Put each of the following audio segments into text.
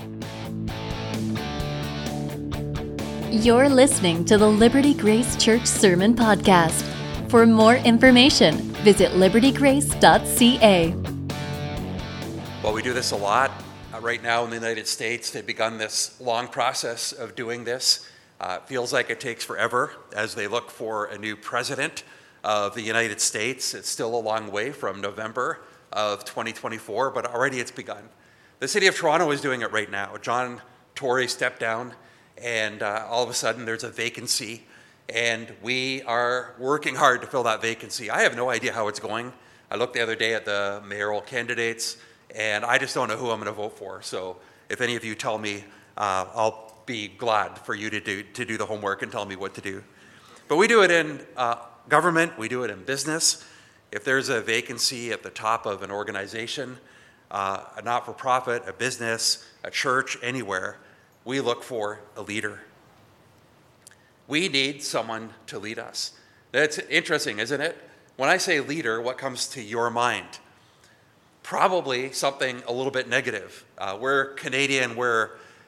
You're listening to the Liberty Grace Church Sermon Podcast. For more information, visit libertygrace.ca. Well, we do this a lot. Right now in the United States, they've begun this long process of doing this. Feels like it takes forever as they look for a new president of the United States. It's still a long way from November of 2024, but already it's begun. The city of Toronto is doing it right now. John Tory stepped down, and all of a sudden there's a vacancy, and we are working hard to fill that vacancy. I have no idea how it's going. I looked the other day at the mayoral candidates, and I just don't know who I'm going to vote for. So if any of you tell me, I'll be glad for you to do the homework and tell me what to do. But we do it in government, we do it in business. If there's a vacancy at the top of an organization, a not-for-profit, a business, a church, anywhere, we look for a leader. We need someone to lead us. That's interesting, isn't it? When I say leader, what comes to your mind? Probably something a little bit negative. We're Canadian, we're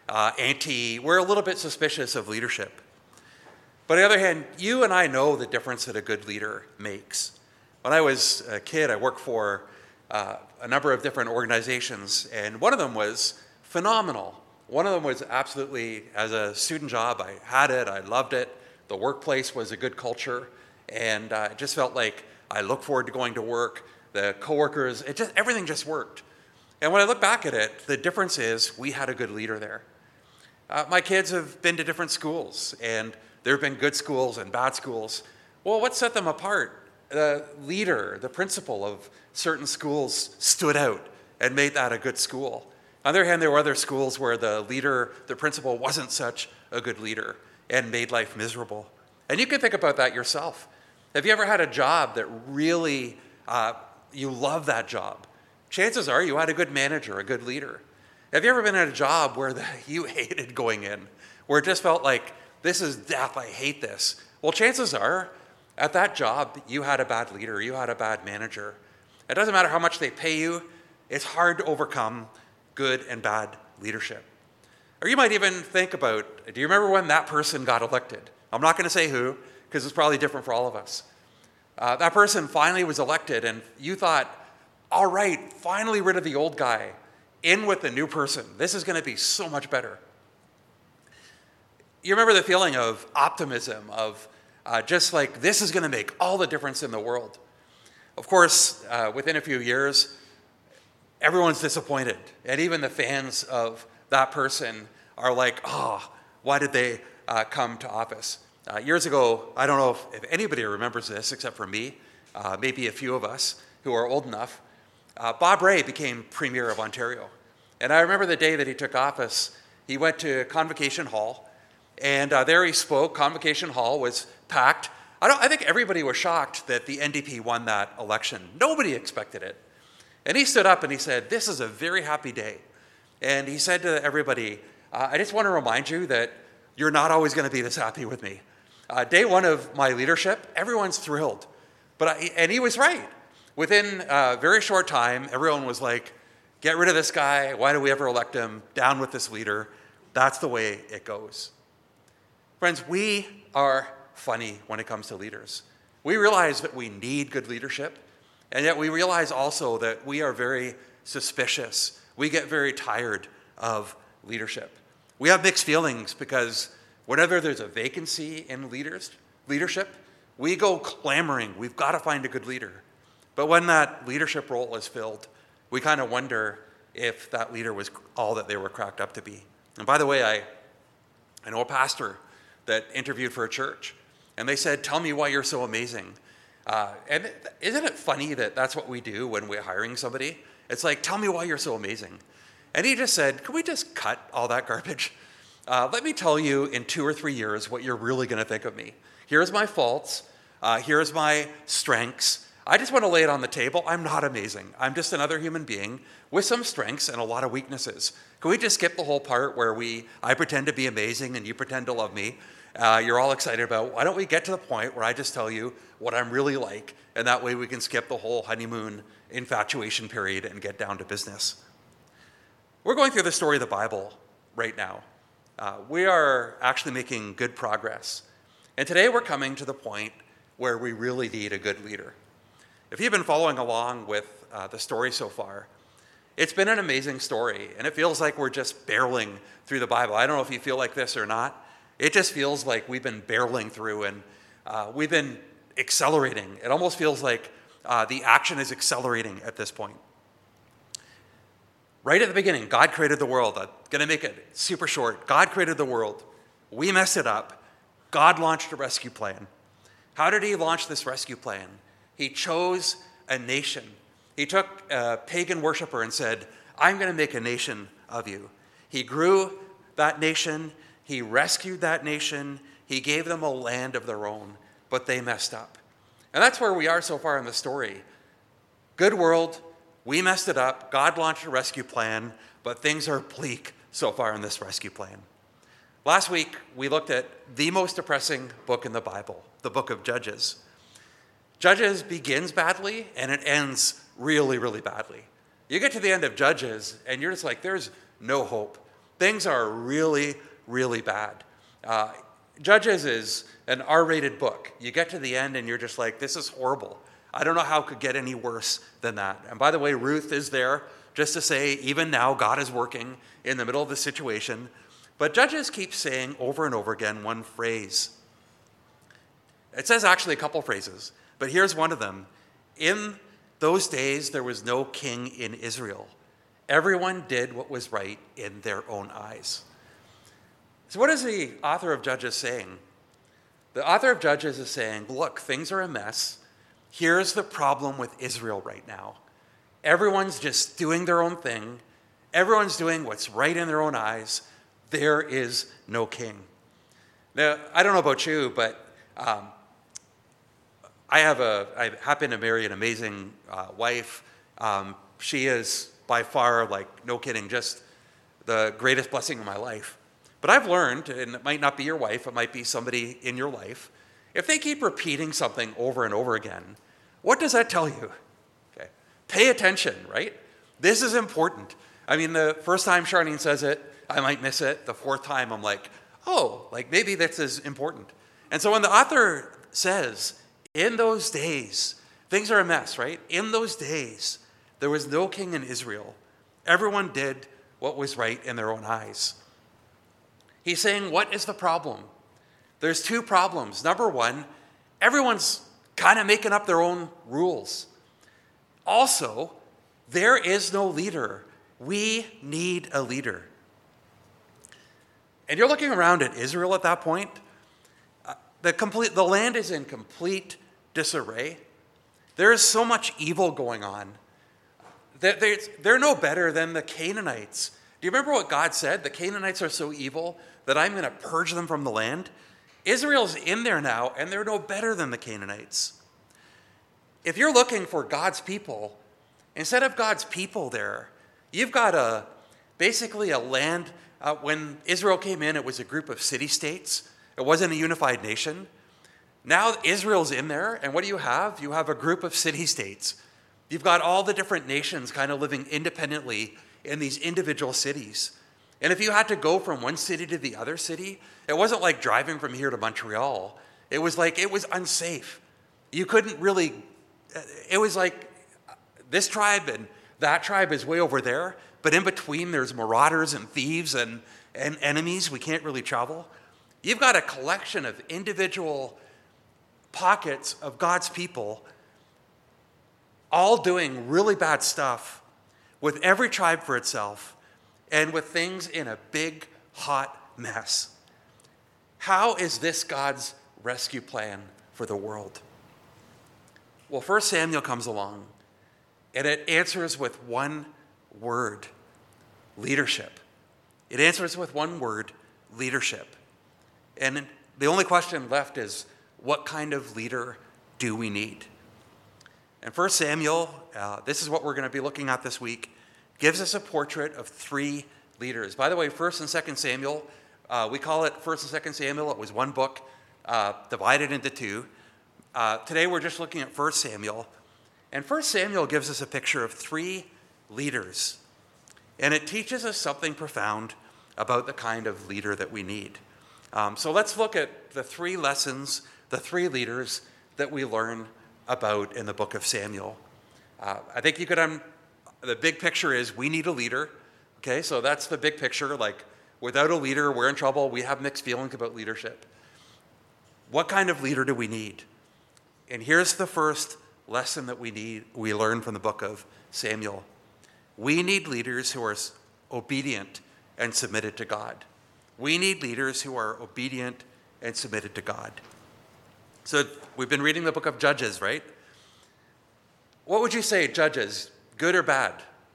a little bit suspicious of leadership. But on the other hand, you and I know the difference that a good leader makes. When I was a kid, I worked for a number of different organizations, and one of them was phenomenal. One of them was absolutely, as a student job, I had it, I loved it. The workplace was a good culture, and it just felt like I looked forward to going to work. The coworkers, everything just worked. And when I look back at it, the difference is we had a good leader there. My kids have been to different schools, and there have been good schools and bad schools. Well, what set them apart? The leader, the principal of certain schools stood out and made that a good school. On the other hand, there were other schools where the leader, the principal, wasn't such a good leader and made life miserable. And you can think about that yourself. Have you ever had a job that really, you love that job? Chances are you had a good manager, a good leader. Have you ever been at a job where you hated going in, where it just felt like, this is death, I hate this? Well, chances are, at that job, you had a bad leader, you had a bad manager. It doesn't matter how much they pay you, it's hard to overcome good and bad leadership. Or you might even think about, do you remember when that person got elected? I'm not going to say who, because it's probably different for all of us. That person finally was elected, and you thought, all right, finally rid of the old guy, in with the new person. This is going to be so much better. You remember the feeling of optimism, of just like, this is going to make all the difference in the world. Of course, within a few years, everyone's disappointed. And even the fans of that person are like, why did they come to office? Years ago, I don't know if anybody remembers this except for me, maybe a few of us who are old enough. Bob Rae became Premier of Ontario. And I remember the day that he took office, he went to Convocation Hall, and there he spoke. Convocation Hall was packed. I think everybody was shocked that the NDP won that election. Nobody expected it. And he stood up and he said, this is a very happy day. And he said to everybody, I just want to remind you that you're not always going to be this happy with me. Day one of my leadership, everyone's thrilled. And he was right. Within a very short time, everyone was like, get rid of this guy. Why do we ever elect him? Down with this leader. That's the way it goes. Friends, we are funny when it comes to leaders. We realize that we need good leadership, and yet we realize also that we are very suspicious. We get very tired of leadership. We have mixed feelings because whenever there's a vacancy in leadership, we go clamoring, we've got to find a good leader. But when that leadership role is filled, we kind of wonder if that leader was all that they were cracked up to be. And by the way, I know a pastor that interviewed for a church, and they said, tell me why you're so amazing. And isn't it funny that that's what we do when we're hiring somebody? It's like, tell me why you're so amazing. And he just said, can we just cut all that garbage? Let me tell you in 2 or 3 years what you're really going to think of me. Here's my faults. Here's my strengths. I just want to lay it on the table. I'm not amazing. I'm just another human being with some strengths and a lot of weaknesses. Can we just skip the whole part where I pretend to be amazing and you pretend to love me? You're all excited about, why don't we get to the point where I just tell you what I'm really like, and that way we can skip the whole honeymoon infatuation period and get down to business. We're going through the story of the Bible, right now. We are actually making good progress. And today we're coming to the point where we really need a good leader. If you've been following along with the story so far, it's been an amazing story, and it feels like we're just barreling through the Bible. I don't know if you feel like this or not. It just feels like we've been barreling through, and we've been accelerating. It almost feels like the action is accelerating at this point. Right at the beginning, God created the world. I'm going to make it super short. God created the world. We messed it up. God launched a rescue plan. How did he launch this rescue plan? He chose a nation. He took a pagan worshiper and said, I'm going to make a nation of you. He grew that nation. He rescued that nation. He gave them a land of their own, but they messed up. And that's where we are so far in the story. Good world. We messed it up. God launched a rescue plan, but things are bleak so far in this rescue plan. Last week, we looked at the most depressing book in the Bible, the book of Judges. Judges begins badly, and it ends really, really badly. You get to the end of Judges, and you're just like, there's no hope. Things are really, really bad. Judges is an R-rated book. You get to the end, and you're just like, this is horrible. I don't know how it could get any worse than that. And by the way, Ruth is there just to say, even now, God is working in the middle of the situation. But Judges keep saying over and over again one phrase. It says actually a couple phrases, but here's one of them. In those days, there was no king in Israel. Everyone did what was right in their own eyes. So what is the author of Judges saying? The author of Judges is saying, look, things are a mess. Here's the problem with Israel right now. Everyone's just doing their own thing. Everyone's doing what's right in their own eyes. There is no king. Now, I don't know about you, but I happen to marry an amazing wife. She is by far, like, no kidding, just the greatest blessing in my life. But I've learned, and it might not be your wife, it might be somebody in your life, if they keep repeating something over and over again, what does that tell you? Okay. Pay attention, right? This is important. I mean, the first time Charlene says it, I might miss it. The fourth time, I'm like, oh, like maybe this is important. And so when the author says, in those days, things are a mess, right? In those days, there was no king in Israel. Everyone did what was right in their own eyes. He's saying, what is the problem? There's two problems. Number one, everyone's kind of making up their own rules. Also, there is no leader. We need a leader. And you're looking around at Israel at that point. The land is in complete disarray. There is so much evil going on. They're no better than the Canaanites. Do you remember what God said? The Canaanites are so evil that I'm going to purge them from the land. Israel's in there now, and they're no better than the Canaanites. If you're looking for God's people, instead of God's people there, you've got basically a land. When Israel came in, it was a group of city-states. It wasn't a unified nation. Now Israel's in there, and what do you have? You have a group of city-states. You've got all the different nations kind of living independently in these individual cities. And if you had to go from one city to the other city, it wasn't like driving from here to Montreal. It was unsafe. You couldn't really, it was like this tribe and that tribe is way over there, but in between there's marauders and thieves and enemies. We can't really travel. You've got a collection of individual pockets of God's people all doing really bad stuff with every tribe for itself and with things in a big, hot mess. How is this God's rescue plan for the world? Well, 1 Samuel comes along, and it answers with one word: leadership. It answers with one word: leadership. And the only question left is, what kind of leader do we need? And 1 Samuel, this is what we're going to be looking at this week, gives us a portrait of three leaders. By the way, 1 and 2 Samuel, we call it 1 and 2 Samuel. It was one book divided into two. Today we're just looking at 1 Samuel. And 1 Samuel gives us a picture of three leaders. And it teaches us something profound about the kind of leader that we need. So let's look at the three lessons, the three leaders that we learn about in the book of Samuel. I think you could, the big picture is we need a leader. Okay, so that's the big picture. Like, without a leader, we're in trouble. We have mixed feelings about leadership. What kind of leader do we need? And here's the first lesson that we learn from the book of Samuel. We need leaders who are obedient and submitted to God. We need leaders who are obedient and submitted to God. So we've been reading the book of Judges, right? What would you say, Judges? Good or bad?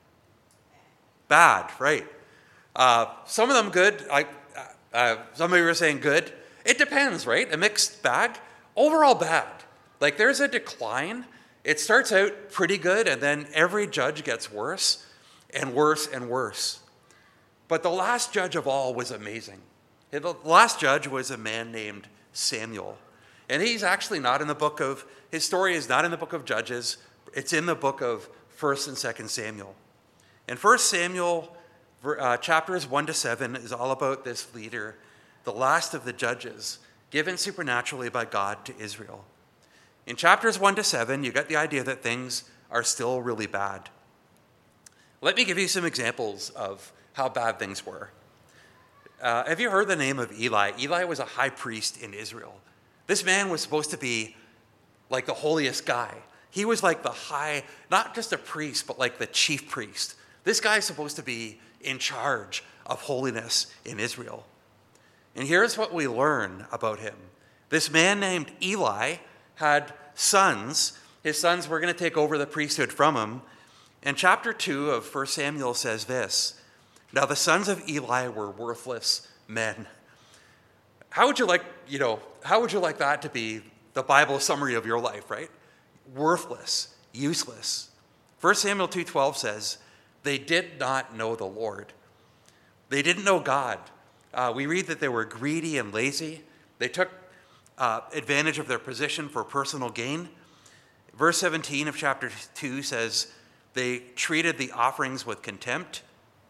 Bad, right. Some of them good. Some of you were saying good. It depends, right? A mixed bag. Overall bad. Like, there's a decline. It starts out pretty good, and then every judge gets worse and worse and worse. But the last judge of all was amazing. The last judge was a man named Samuel. And he's actually not in the book of, his story is not in the book of Judges. It's in the book of 1st and 2nd Samuel. And 1 Samuel chapters 1 to 7 is all about this leader, the last of the judges, given supernaturally by God to Israel. In chapters 1 to 7, you get the idea that things are still really bad. Let me give you some examples of how bad things were. Have you heard the name of Eli? Eli was a high priest in Israel. This man was supposed to be like the holiest guy. He was like the high, not just a priest, but like the chief priest. This guy is supposed to be in charge of holiness in Israel. And here's what we learn about him. This man named Eli had sons. His sons were going to take over the priesthood from him. And chapter 2 of 1 Samuel says this: "Now the sons of Eli were worthless men." How would you like that to be the Bible summary of your life, right? Worthless, useless. 1 Samuel 2:12 says, "They did not know the Lord." They didn't know God. We read that they were greedy and lazy. They took advantage of their position for personal gain. Verse 17 of chapter 2 says, they treated the offerings with contempt,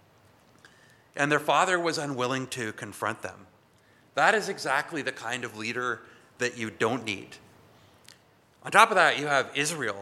and their father was unwilling to confront them. That is exactly the kind of leader that you don't need. On top of that, you have Israel.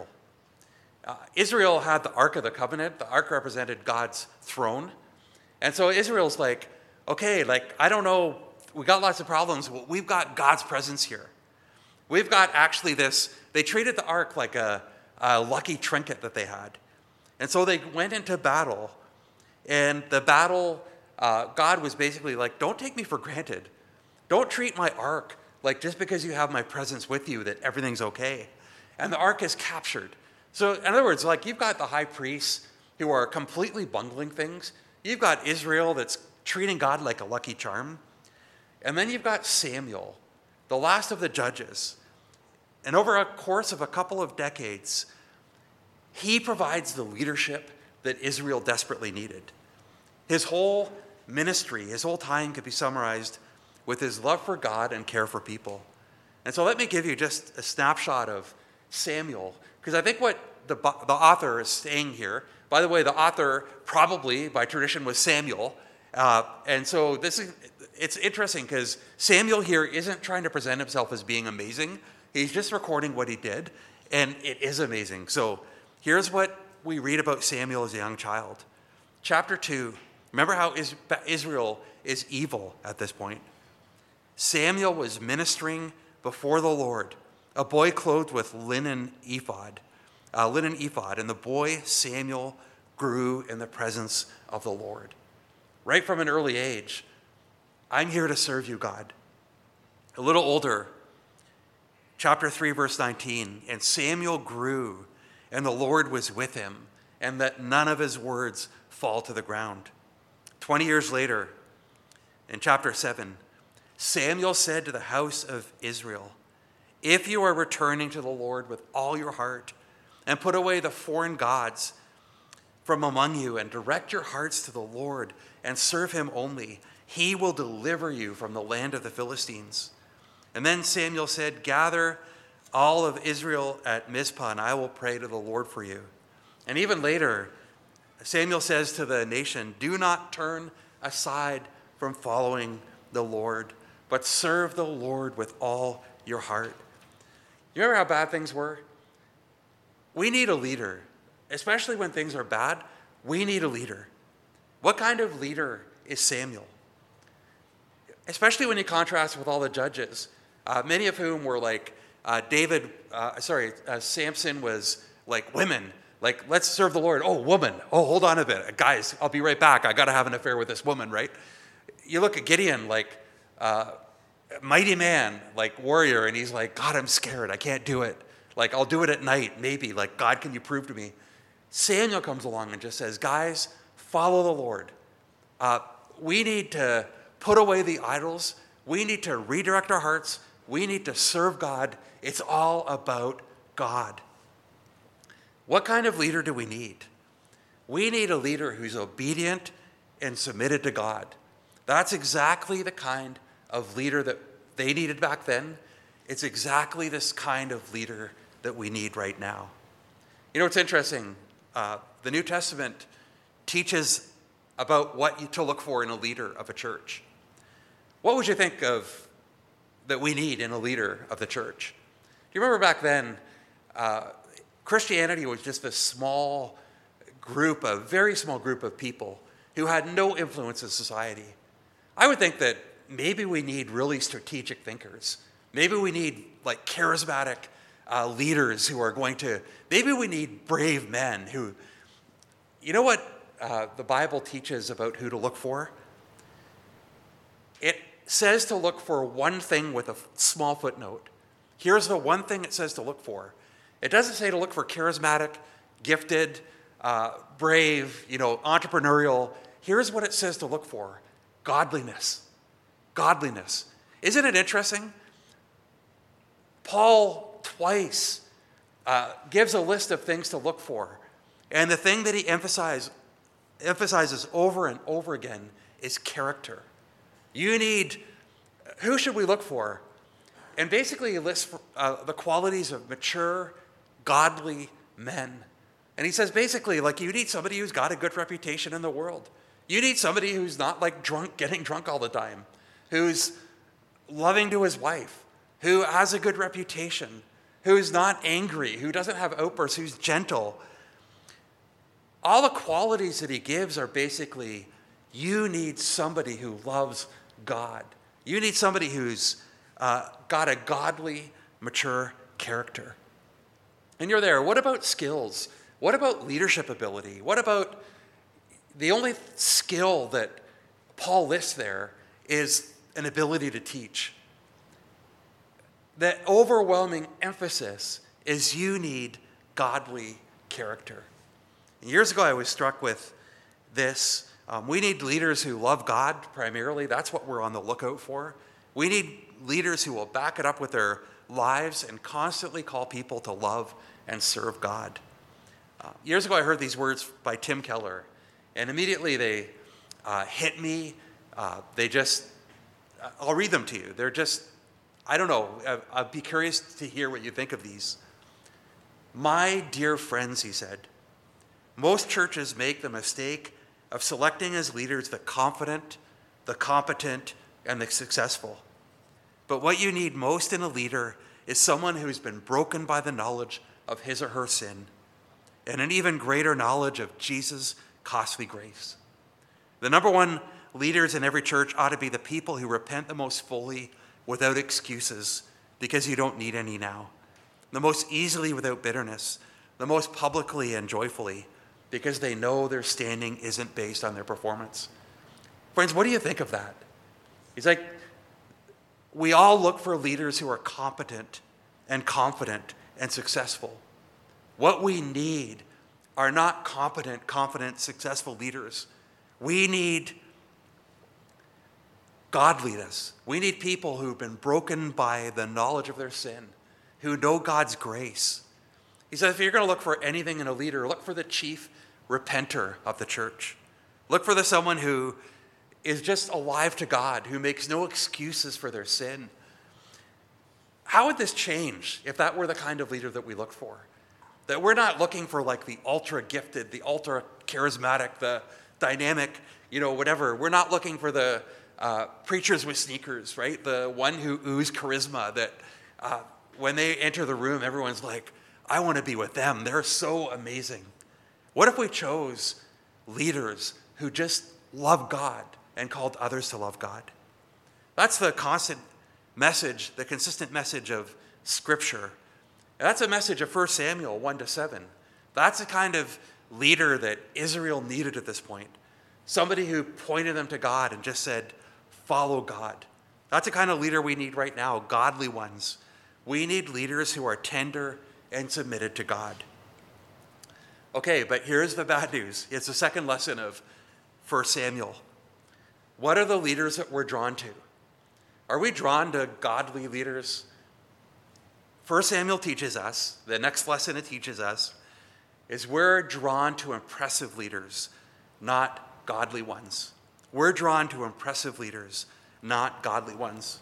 Israel had the Ark of the Covenant. The Ark represented God's throne. And so Israel's like, okay, I don't know, we got lots of problems, but we've got God's presence here. We've got actually this, they treated the Ark like a lucky trinket that they had. And so they went into battle, and the battle, God was basically like, don't take me for granted. Don't treat my Ark like just because you have my presence with you that everything's okay. And the Ark is captured. So in other words, you've got the high priests who are completely bungling things. You've got Israel that's treating God like a lucky charm. And then you've got Samuel, the last of the judges. And over a course of a couple of decades, he provides the leadership that Israel desperately needed. His whole ministry, his whole time could be summarized with his love for God and care for people. And so let me give you just a snapshot of Samuel, because I think what the author is saying here, by the way, the author probably by tradition was Samuel. And so it's interesting because Samuel here isn't trying to present himself as being amazing. He's just recording what he did, and it is amazing. So here's what we read about Samuel as a young child. Chapter 2, remember how Israel is evil at this point. Samuel was ministering before the Lord, a boy clothed with linen ephod, and the boy Samuel grew in the presence of the Lord. Right from an early age, I'm here to serve you, God. A little older, chapter 3, verse 19, and Samuel grew, and the Lord was with him, and that none of his words fall to the ground. 20 years later, in chapter 7, Samuel said to the house of Israel, if you are returning to the Lord with all your heart and put away the foreign gods from among you and direct your hearts to the Lord and serve him only, he will deliver you from the land of the Philistines. And then Samuel said, gather all of Israel at Mizpah, and I will pray to the Lord for you. And even later, Samuel says to the nation, do not turn aside from following the Lord, but serve the Lord with all your heart. You remember how bad things were? We need a leader, especially when things are bad. We need a leader. What kind of leader is Samuel? Especially when you contrast with all the judges, many of whom were like Samson was like women. Like, let's serve the Lord. Oh, woman. Oh, hold on a bit. Guys, I'll be right back. I got to have an affair with this woman, right? You look at Gideon, like mighty man, like warrior, and he's like, God, I'm scared. I can't do it. Like, I'll do it at night, maybe. Like, God, can you prove to me? Samuel comes along and just says, guys, follow the Lord. We need to put away the idols. We need to redirect our hearts. We need to serve God. It's all about God. What kind of leader do we need? We need a leader who's obedient and submitted to God. That's exactly the kind of leader that they needed back then. It's exactly this kind of leader that we need right now. You know, it's interesting. The New Testament teaches about what to look for in a leader of a church. What would you think of that we need in a leader of the church? Do you remember back then, Christianity was just this very small group of people who had no influence in society. I would think that maybe we need really strategic thinkers. Maybe we need like charismatic leaders who are maybe we need brave men who, you know what the Bible teaches about who to look for? It says to look for one thing with a small footnote. Here's the one thing it says to look for. It doesn't say to look for charismatic, gifted, brave, entrepreneurial. Here's what it says to look for. Godliness. Godliness. Isn't it interesting? Paul twice gives a list of things to look for. And the thing that he emphasizes over and over again is character. Who should we look for? And basically he lists the qualities of mature, godly men. And he says basically, like, you need somebody who's got a good reputation in the world. You need somebody who's not like getting drunk all the time, who's loving to his wife, who has a good reputation, who's not angry, who doesn't have outbursts, who's gentle. All the qualities that he gives are basically, you need somebody who loves God. You need somebody who's got a godly, mature character. And you're there. What about skills? What about leadership ability? What about the only skill that Paul lists there is an ability to teach? The overwhelming emphasis is you need godly character. And years ago, I was struck with this. We need leaders who love God primarily. That's what we're on the lookout for. We need leaders who will back it up with their lives and constantly call people to love and serve God. Years ago, I heard these words by Tim Keller, and immediately they hit me. I'll read them to you. They're just, I don't know. I'd be curious to hear what you think of these. My dear friends, he said, most churches make the mistake of selecting as leaders the confident, the competent, and the successful. But what you need most in a leader is someone who's been broken by the knowledge of his or her sin and an even greater knowledge of Jesus' costly grace. The number one leaders in every church ought to be the people who repent the most fully without excuses because you don't need any now. The most easily without bitterness, the most publicly and joyfully because they know their standing isn't based on their performance. Friends, what do you think of that? He's like, we all look for leaders who are competent and confident and successful. What we need are not competent, confident, successful leaders. We need godliness. We need people who've been broken by the knowledge of their sin, who know God's grace. He says, if you're going to look for anything in a leader, look for the chief repenter of the church. Look for someone who is just alive to God, who makes no excuses for their sin. How would this change if that were the kind of leader that we look for? That we're not looking for like the ultra gifted, the ultra charismatic, the dynamic, whatever. We're not looking for the preachers with sneakers, right? The one who oozed charisma that when they enter the room, everyone's like, I want to be with them. They're so amazing. What if we chose leaders who just love God and called others to love God? That's the constant message, the consistent message of Scripture. That's a message of 1 Samuel 1-7. That's the kind of leader that Israel needed at this point. Somebody who pointed them to God and just said, follow God. That's the kind of leader we need right now, godly ones. We need leaders who are tender and submitted to God. Okay, but here's the bad news. It's the second lesson of 1 Samuel. What are the leaders that we're drawn to? Are we drawn to godly leaders? 1 Samuel teaches us, the next lesson it teaches us, is we're drawn to impressive leaders, not godly ones. We're drawn to impressive leaders, not godly ones.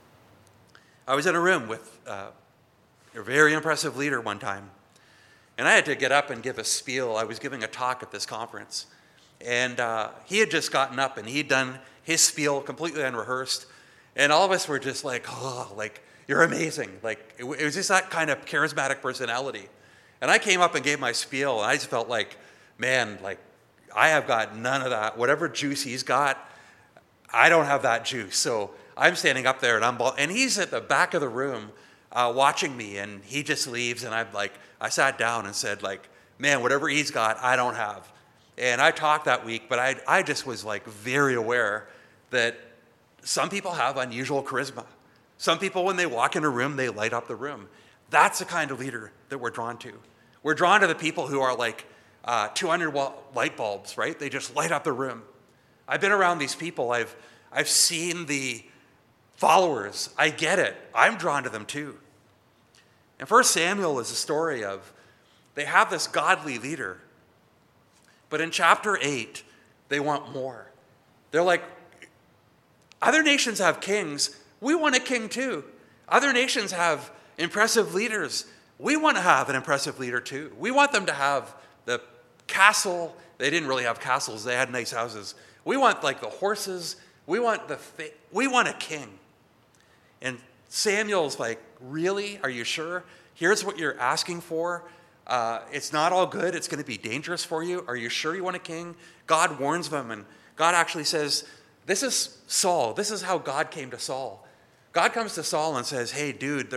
I was in a room with a very impressive leader one time, and I had to get up and give a spiel. I was giving a talk at this conference, and he had just gotten up and he'd done his spiel completely unrehearsed, and all of us were just like, oh, like, you're amazing. Like, it was just that kind of charismatic personality. And I came up and gave my spiel, and I just felt like, man, like, I have got none of that. Whatever juice he's got, I don't have that juice. So I'm standing up there, and he's at the back of the room watching me, and he just leaves, and I sat down and said, like, man, whatever he's got, I don't have. And I talked that week, but I just was, like, very aware that some people have unusual charisma. Some people, when they walk in a room, they light up the room. That's the kind of leader that we're drawn to. We're drawn to the people who are like 200-watt light bulbs, right? They just light up the room. I've been around these people. I've seen the followers. I get it. I'm drawn to them too. And 1 Samuel is a story of, they have this godly leader, but in chapter 8, they want more. They're like, other nations have kings. We want a king too. Other nations have impressive leaders. We want to have an impressive leader too. We want them to have the castle. They didn't really have castles. They had nice houses. We want like the horses. We want a king. And Samuel's like, really? Are you sure? Here's what you're asking for. It's not all good. It's going to be dangerous for you. Are you sure you want a king? God warns them, and God actually says, this is Saul. This is how God came to Saul. God comes to Saul and says, hey, dude,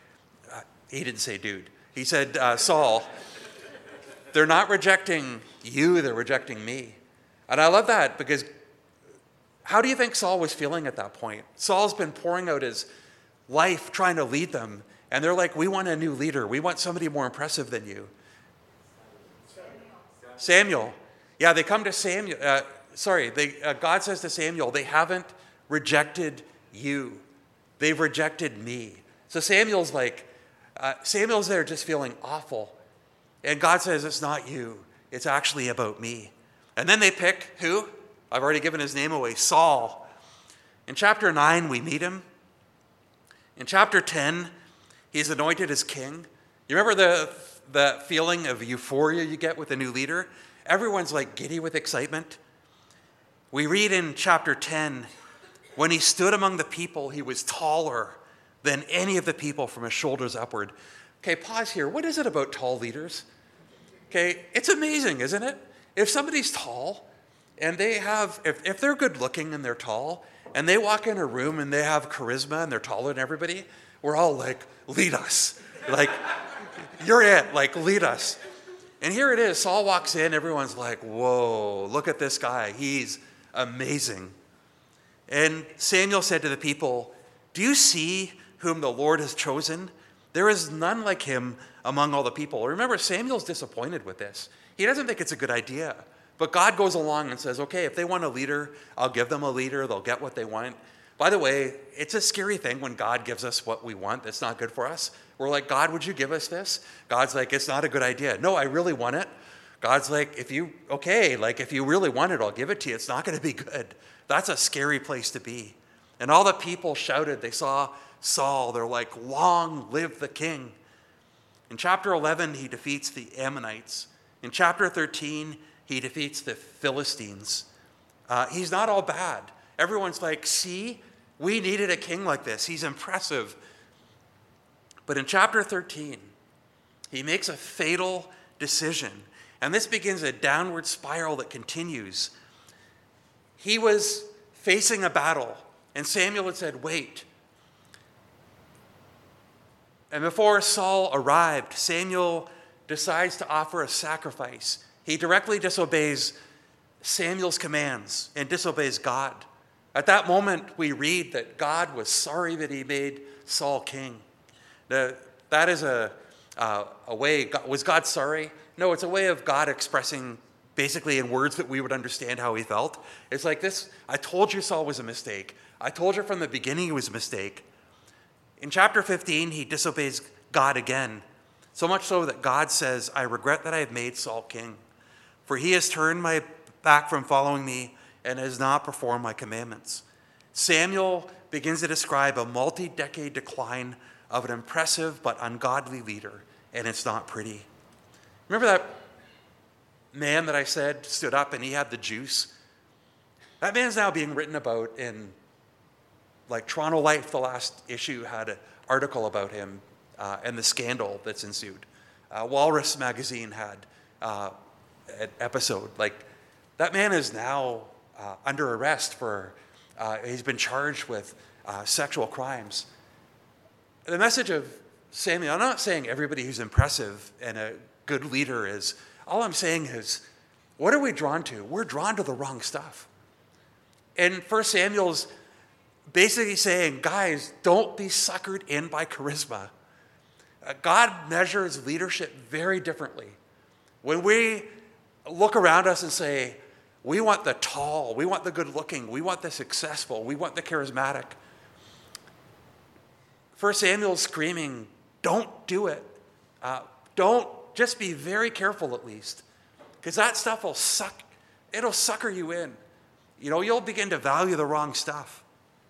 he didn't say dude. He said, Saul, they're not rejecting you, they're rejecting me. And I love that, because how do you think Saul was feeling at that point? Saul's been pouring out his life trying to lead them, and they're like, we want a new leader. We want somebody more impressive than you. Samuel. Yeah, they come to Samuel. God says to Samuel, they haven't rejected you. They've rejected me. So Samuel's there just feeling awful. And God says, it's not you. It's actually about me. And then they pick who? I've already given his name away, Saul. In chapter 9, we meet him. In chapter 10, he's anointed as king. You remember the feeling of euphoria you get with a new leader? Everyone's like giddy with excitement. We read in chapter 10, when he stood among the people, he was taller than any of the people from his shoulders upward. Okay, pause here. What is it about tall leaders? Okay, it's amazing, isn't it? If somebody's tall and they have, if they're good looking and they're tall and they walk in a room and they have charisma and they're taller than everybody, we're all like, lead us. Like, you're it, like, lead us. And here it is. Saul walks in, everyone's like, whoa, look at this guy. He's amazing. And Samuel said to the people, do you see whom the Lord has chosen? There is none like him among all the people. Remember, Samuel's disappointed with this. He doesn't think it's a good idea. But God goes along and says, okay, if they want a leader, I'll give them a leader. They'll get what they want. By the way, it's a scary thing when God gives us what we want that's not good for us. We're like, God, would you give us this? God's like, it's not a good idea. No, I really want it. God's like, if you really want it, I'll give it to you. It's not going to be good. That's a scary place to be. And all the people shouted. They saw Saul. They're like, long live the king. In chapter 11, he defeats the Ammonites. In chapter 13, he defeats the Philistines. He's not all bad. Everyone's like, see, we needed a king like this. He's impressive. But in chapter 13, he makes a fatal decision. And this begins a downward spiral that continues. He was facing a battle, and Samuel had said, wait. And before Saul arrived, Samuel decides to offer a sacrifice. He directly disobeys Samuel's commands and disobeys God. At that moment, we read that God was sorry that he made Saul king. That is a way, was God sorry? No, it's a way of God expressing basically in words that we would understand how he felt. It's like this, I told you Saul was a mistake. I told you from the beginning it was a mistake. In chapter 15, he disobeys God again, so much so that God says, I regret that I have made Saul king, for he has turned my back from following me and has not performed my commandments. Samuel begins to describe a multi-decade decline of an impressive but ungodly leader, and it's not pretty. Remember that man that I said stood up and he had the juice? That man's now being written about in, like, Toronto Life, the last issue, had an article about him and the scandal that's ensued. Walrus magazine had an episode. Like, that man is now under arrest for, he's been charged with sexual crimes. The message of Samuel, I'm not saying everybody who's impressive and a good leader is, all I'm saying is, what are we drawn to? We're drawn to the wrong stuff. And 1 Samuel's basically saying, guys, don't be suckered in by charisma. God measures leadership very differently. When we look around us and say, we want the tall, we want the good looking, we want the successful, we want the charismatic. 1 Samuel's screaming, don't do it. Don't, just be very careful at least. Because that stuff will it'll sucker you in. You know, you'll begin to value the wrong stuff.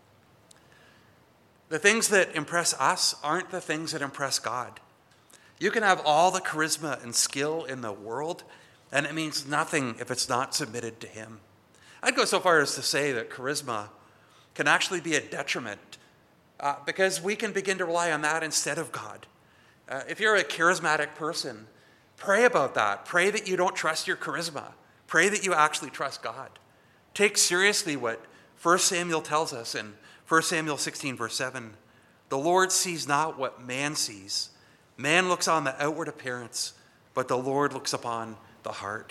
The things that impress us aren't the things that impress God. You can have all the charisma and skill in the world, and it means nothing if it's not submitted to him. I'd go so far as to say that charisma can actually be a detriment because we can begin to rely on that instead of God. If you're a charismatic person, pray about that. Pray that you don't trust your charisma. Pray that you actually trust God. Take seriously what 1 Samuel tells us in 1 Samuel 16, verse 7. The Lord sees not what man sees. Man looks on the outward appearance, but the Lord looks upon the heart.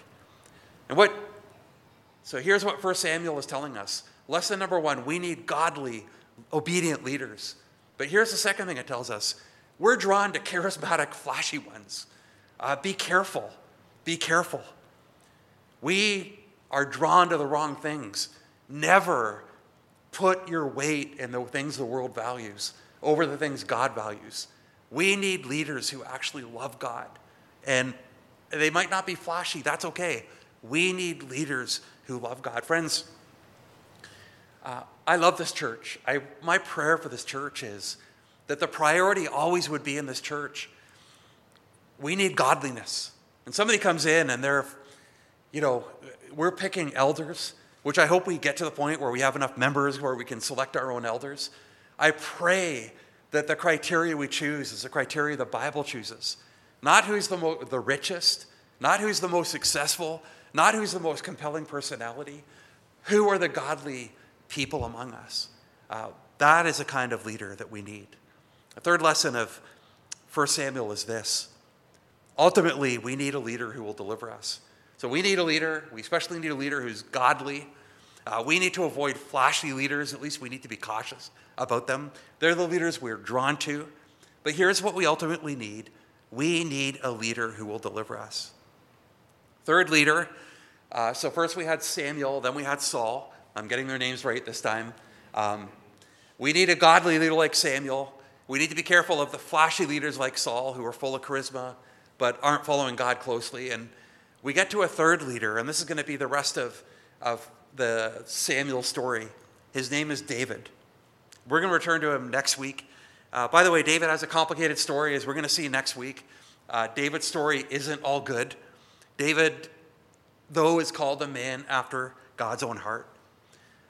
So here's what 1 Samuel is telling us. Lesson number 1, we need godly, obedient leaders. But here's the second thing it tells us. We're drawn to charismatic, flashy ones. Be careful. Be careful. We are drawn to the wrong things. Never put your weight in the things the world values over the things God values. We need leaders who actually love God. And they might not be flashy. That's okay. We need leaders who love God. Friends, I love this church. My prayer for this church is that the priority always would be in this church. We need godliness. And somebody comes in and we're picking elders, which I hope we get to the point where we have enough members where we can select our own elders. I pray that the criteria we choose is the criteria the Bible chooses. Not who's the richest, not who's the most successful, not who's the most compelling personality. Who are the godly people among us? That is the kind of leader that we need. The third lesson of 1 Samuel is this. Ultimately, we need a leader who will deliver us. So we need a leader. We especially need a leader who's godly. We need to avoid flashy leaders. At least we need to be cautious about them. They're the leaders we're drawn to. But here's what we ultimately need. We need a leader who will deliver us. Third leader. So first we had Samuel, then we had Saul. I'm getting their names right this time. We need a godly leader like Samuel. We need to be careful of the flashy leaders like Saul who are full of charisma but aren't following God closely. And we get to a third leader, and this is going to be the rest of the Samuel story. His name is David. We're going to return to him next week. By the way, David has a complicated story, as we're going to see next week. David's story isn't all good. David, though, is called a man after God's own heart.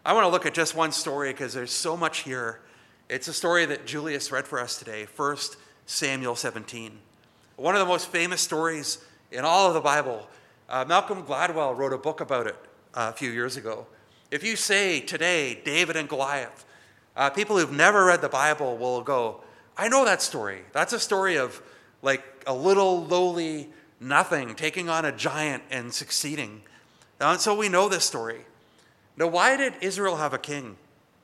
I want to look at just one story because there's so much here. It's a story that Julius read for us today, 1 Samuel 17. One of the most famous stories in all of the Bible. Malcolm Gladwell wrote a book about it a few years ago. If you say today, David and Goliath, people who've never read the Bible will go, I know that story. That's a story of like a little lowly nothing taking on a giant and succeeding. And so we know this story. Now, why did Israel have a king?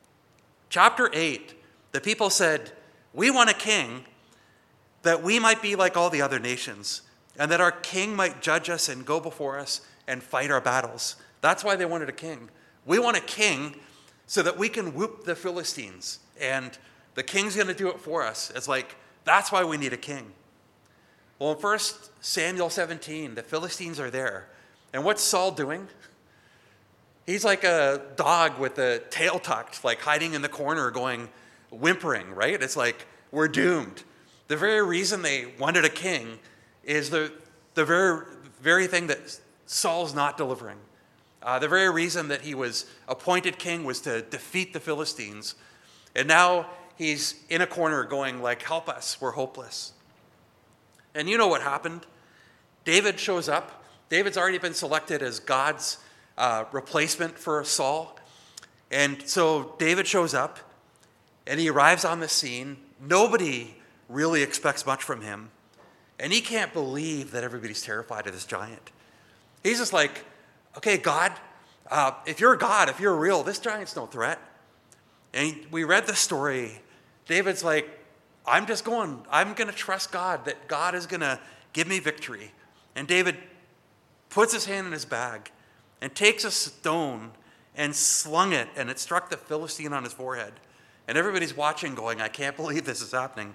Chapter 8, the people said, we want a king that we might be like all the other nations, and that our king might judge us and go before us and fight our battles. That's why they wanted a king. We want a king so that we can whoop the Philistines, and the king's going to do it for us. It's like, that's why we need a king. Well, in 1 Samuel 17, the Philistines are there. And what's Saul doing? He's like a dog with the tail tucked, like hiding in the corner going, whimpering, right? It's like, we're doomed. The very reason they wanted a king is the very thing that Saul's not delivering. The very reason that he was appointed king was to defeat the Philistines. And now he's in a corner going like, help us, we're hopeless. And you know what happened? David shows up. David's already been selected as God's replacement for Saul. And so David shows up and he arrives on the scene. Nobody really expects much from him. And he can't believe that everybody's terrified of this giant. He's just like, okay, God, if you're God, if you're real, this giant's no threat. And we read the story. David's like, I'm going to trust God, that God is going to give me victory. And David puts his hand in his bag and takes a stone and slung it, and it struck the Philistine on his forehead. And everybody's watching going, I can't believe this is happening.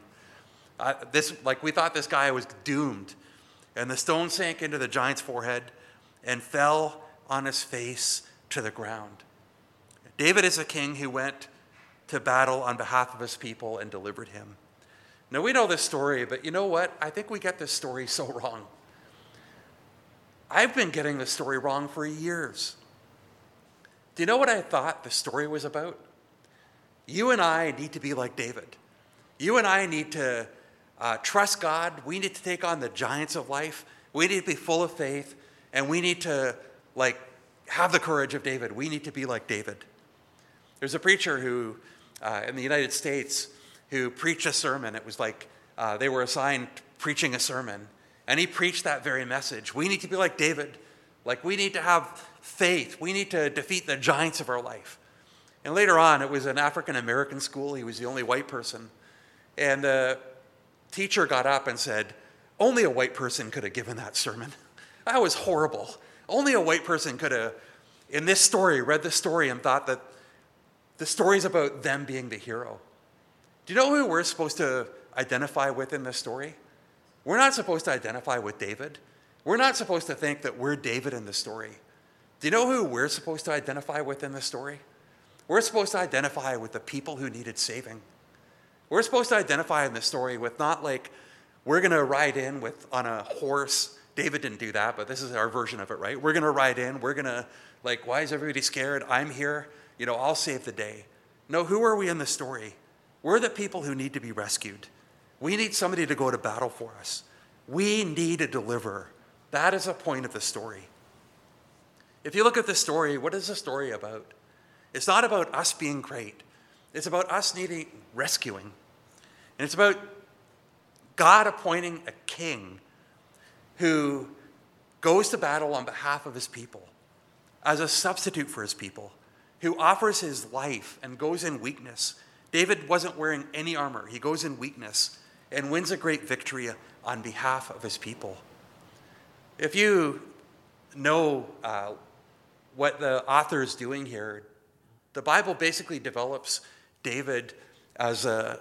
We thought this guy was doomed. And the stone sank into the giant's forehead and fell on his face to the ground. David is a king who went to battle on behalf of his people and delivered him. Now, we know this story, but you know what? I think we get this story so wrong. I've been getting this story wrong for years. Do you know what I thought the story was about? You and I need to be like David. You and I need to trust God. We need to take on the giants of life. We need to be full of faith, and we need to have the courage of David. We need to be like David. There's a preacher who, in the United States, who preached a sermon. It was like they were assigned preaching a sermon, and he preached that very message. We need to be like David. Like, we need to have faith. We need to defeat the giants of our life. And later on, it was an African-American school. He was the only white person. And the teacher got up and said, only a white person could have given that sermon. That was horrible. Only a white person could have, in this story, read the story and thought that the story's about them being the hero. Do you know who we're supposed to identify with in this story? We're not supposed to identify with David. We're not supposed to think that we're David in the story. Do you know who we're supposed to identify with in this story? We're supposed to identify with the people who needed saving. We're supposed to identify in this story with not like we're going to ride in on a horse. David didn't do that, but this is our version of it, right? We're going to ride in. We're going to why is everybody scared? I'm here. I'll save the day. No, who are we in the story? We're the people who need to be rescued. We need somebody to go to battle for us. We need a deliverer. That is the point of the story. If you look at the story, what is the story about? It's not about us being great. It's about us needing rescuing. And it's about God appointing a king who goes to battle on behalf of his people as a substitute for his people, who offers his life and goes in weakness. David wasn't wearing any armor. He goes in weakness and wins a great victory on behalf of his people. If you know what the author is doing here, the Bible basically develops David as a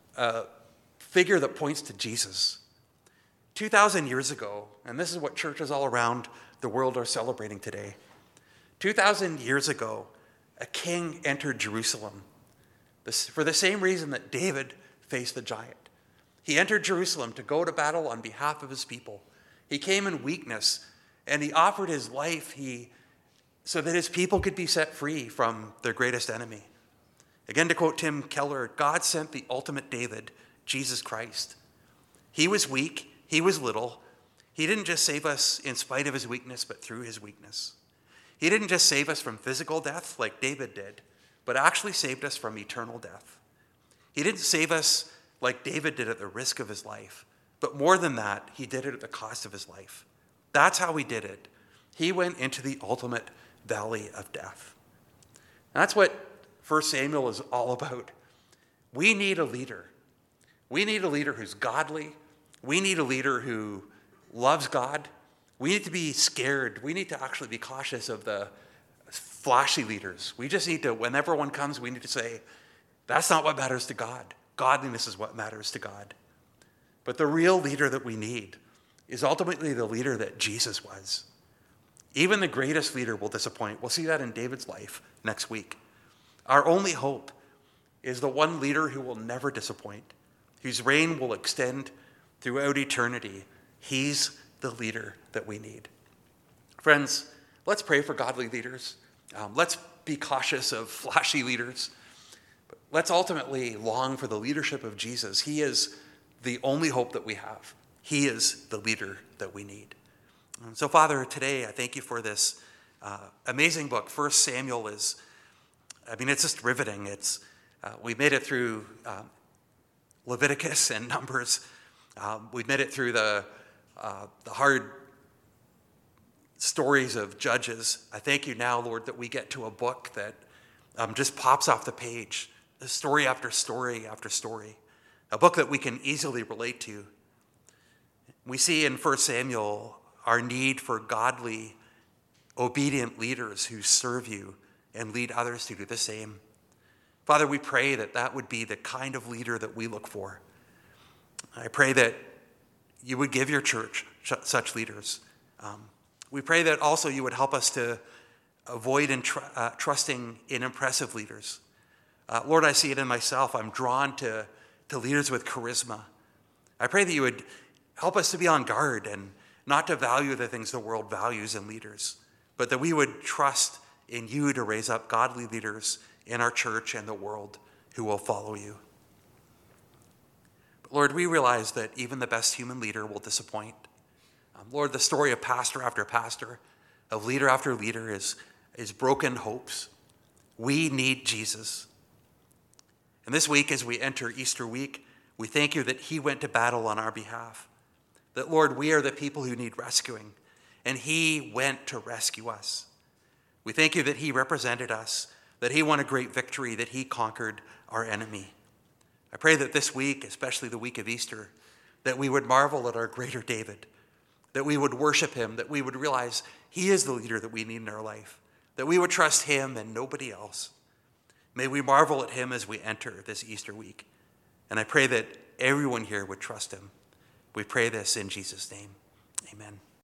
figure that points to Jesus. 2,000 years ago, and this is what churches all around the world are celebrating today. 2,000 years ago, a king entered Jerusalem for the same reason that David faced the giant. He entered Jerusalem to go to battle on behalf of his people. He came in weakness, and he offered his life. He so that his people could be set free from their greatest enemy. Again, to quote Tim Keller, God sent the ultimate David, Jesus Christ. He was weak, he was little. He didn't just save us in spite of his weakness, but through his weakness. He didn't just save us from physical death like David did, but actually saved us from eternal death. He didn't save us like David did at the risk of his life, but more than that, he did it at the cost of his life. That's how he did it. He went into the ultimate valley of death. And that's what 1 Samuel is all about. We need a leader. We need a leader who's godly. We need a leader who loves God. We need to be scared. We need to actually be cautious of the flashy leaders. We just need to, whenever one comes, we need to say, that's not what matters to God. Godliness is what matters to God. But the real leader that we need is ultimately the leader that Jesus was. Even the greatest leader will disappoint. We'll see that in David's life next week. Our only hope is the one leader who will never disappoint, whose reign will extend throughout eternity. He's the leader that we need. Friends, let's pray for godly leaders. Let's be cautious of flashy leaders. But let's ultimately long for the leadership of Jesus. He is the only hope that we have. He is the leader that we need. So, Father, today I thank you for this amazing book. 1 Samuel it's just riveting. We made it through Leviticus and Numbers. We've made it through the hard stories of Judges. I thank you now, Lord, that we get to a book that just pops off the page, story after story after story, a book that we can easily relate to. We see in 1 Samuel our need for godly, obedient leaders who serve you and lead others to do the same. Father, we pray that that would be the kind of leader that we look for. I pray that you would give your church such leaders. We pray that also you would help us to avoid trusting in impressive leaders. Lord, I see it in myself. I'm drawn to leaders with charisma. I pray that you would help us to be on guard and not to value the things the world values in leaders, but that we would trust in you to raise up godly leaders in our church and the world who will follow you. But Lord, we realize that even the best human leader will disappoint. Lord, the story of pastor after pastor, of leader after leader is broken hopes. We need Jesus. And this week, as we enter Easter week, we thank you that he went to battle on our behalf. That, Lord, we are the people who need rescuing, and he went to rescue us. We thank you that he represented us, that he won a great victory, that he conquered our enemy. I pray that this week, especially the week of Easter, that we would marvel at our greater David, that we would worship him, that we would realize he is the leader that we need in our life, that we would trust him and nobody else. May we marvel at him as we enter this Easter week. And I pray that everyone here would trust him. We pray this in Jesus' name. Amen.